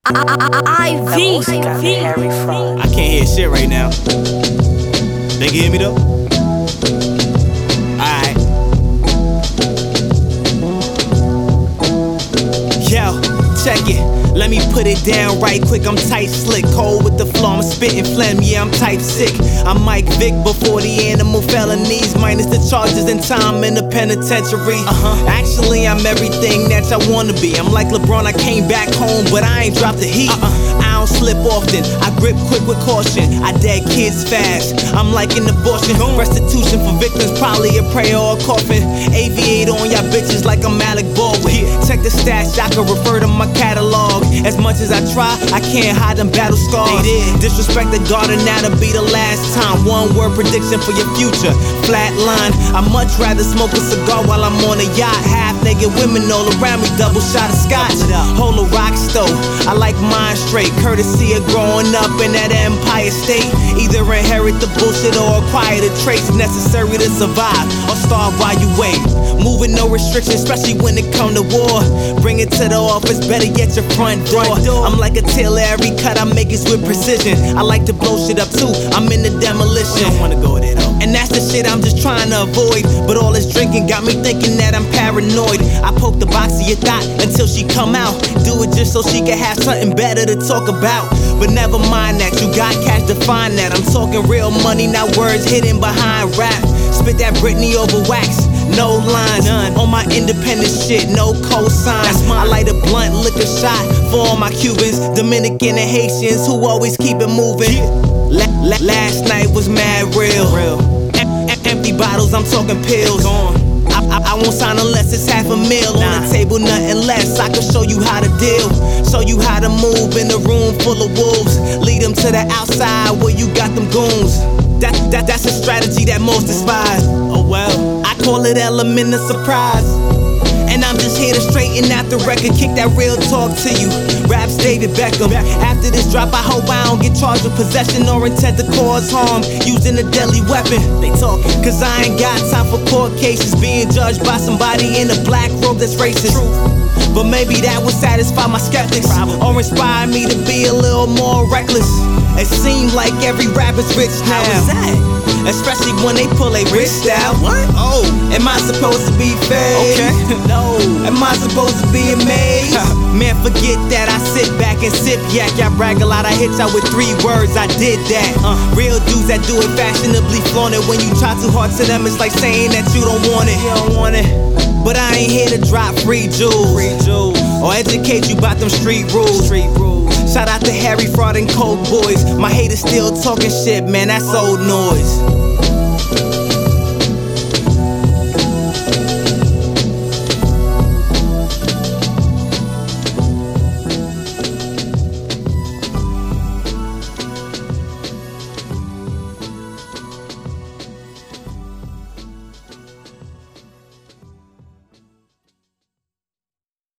I can't hear shit right now. They can hear me though? Alright. Yo, check it. Let me put it down right quick. I'm tight slick, cold with the flow. I'm spitting phlegm, yeah, I'm type sick. I'm Mike Vick before the animal felonies, minus the charges and time in the penitentiary. Actually, I'm everything that I wanna be. I'm like LeBron, I came back home, but I ain't dropped the heat. I don't slip often, I grip quick with caution. I dead kids fast, I'm like an abortion. Restitution for victims, probably a prayer or a coffin. Aviate on y'all bitches like I'm Alec Baldwin. Check the stats, I can refer to my catalog. As much as I try, I can't hide them battle scars. Disrespect the garden, that'll be the last time. One word prediction for your future, flatline. I'd much rather smoke a cigar while I'm on a yacht. Half naked women all around me, double shot of scotch. Hold a rock stove, I like mine straight. Courtesy of growing up in that Empire State. Either inherit the bullshit or acquire the traits necessary to survive, or starve while you wait. Moving no restrictions, especially when it come to war. Bring it to the office, better yet your front door. I'm like a tailor, every cut I make is with precision. I like to blow shit up too, I'm in the demolition. Don't wanna go there though. And that's the shit I'm just trying to avoid. But all this drinking got me thinking that I'm paranoid. I poke the box of your thought until she come out. Do it just so she can have something better to talk about. But never mind that, you got cash to find that. I'm talking real money, not words hidden behind rap. Spit that Britney over wax, no lines. On my independent shit, no cosign. I light a blunt, lick a shot for all my Cubans, Dominican and Haitians who always keep it moving. Last night was mad real. Empty bottles, I'm talking pills. I won't sign unless it's $500,000 on the table, nothing less. I can show you how to deal, show you how to move in a room full of wolves. Lead them to the outside where you got them goons. That's a strategy that most despise. Oh well, I call it element of surprise. And I'm just here to straighten out the record, kick that real talk to you. Raps David Beckham. After this drop, I hope I don't get charged with possession or intent to cause harm using a deadly weapon. They talking, cause I ain't got time for court cases being judged by somebody in a black robe that's racist. But maybe that would satisfy my skeptics, or inspire me to be a little more reckless. It seems like every rapper's rich now. How is that? Especially when they pull a wrist out. What? Oh, am I supposed to be fake? Okay. No. Am I supposed to be amazed? Man, forget that. I sit back and sip yak. Y'all brag a lot. I hit y'all with 3 words. I did that. Real dudes that do it fashionably flaunt it. When you try too hard to them, it's like saying that you don't want it. You don't want it. But I ain't here to drop free jewels, or educate you about them street rules. Shout out to Harry Fraud and Coke Boys. My haters still talking shit, man, that's old noise.